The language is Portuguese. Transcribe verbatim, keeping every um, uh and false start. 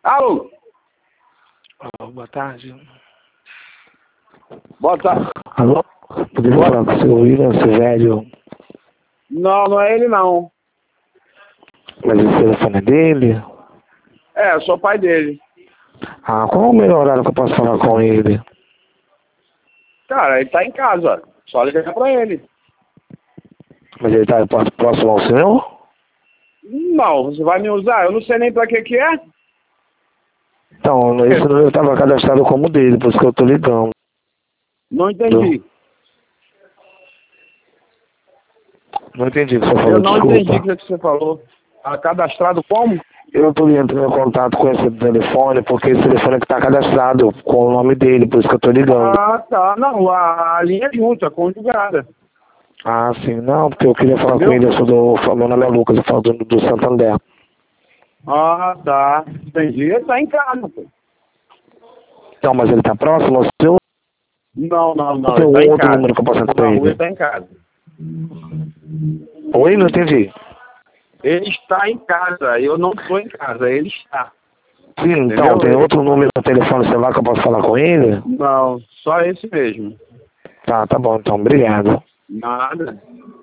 Alô? Oh, boa tarde. Boa tarde. Alô? Poderia Boa... falar com o seu William, seu velho? Não, não é ele não. Mas o telefone é dele? É, eu sou pai dele. Ah, qual é o melhor horário que eu posso falar com ele? Cara, ele tá em casa. Só ligar pra ele. Mas ele tá próximo ao seu? Não, você vai me usar? Eu não sei nem pra que que é. Então, esse número estava cadastrado como dele, por isso que eu tô ligando. Não entendi. Não entendi o que você falou, Eu não desculpa. entendi o que você falou. Tá cadastrado como? Eu não tô entrando em contato com esse telefone, porque esse telefone que tá cadastrado com o nome dele, por isso que eu tô ligando. Ah, tá. Não, a, a linha é junta, conjugada. Ah, sim, não, porque eu queria falar Entendeu? com ele, eu sou do... Meu nome é Lucas, eu falo do, do Santander. Ah, tá. Entendi. Ele tá em casa, pô. Então, mas ele tá próximo ao seu? Não, não, não. Tem Ele tá um em outro casa. número que eu posso entrar Na pra rua ele? ele tá em casa. Oi, não entendi. Ele está em casa. Eu não estou em casa. Ele está. Sim, então, Entendeu? tem Ele... outro número no telefone celular que eu posso falar com ele? Não, só esse mesmo. Tá, tá bom, então, obrigado. Nada.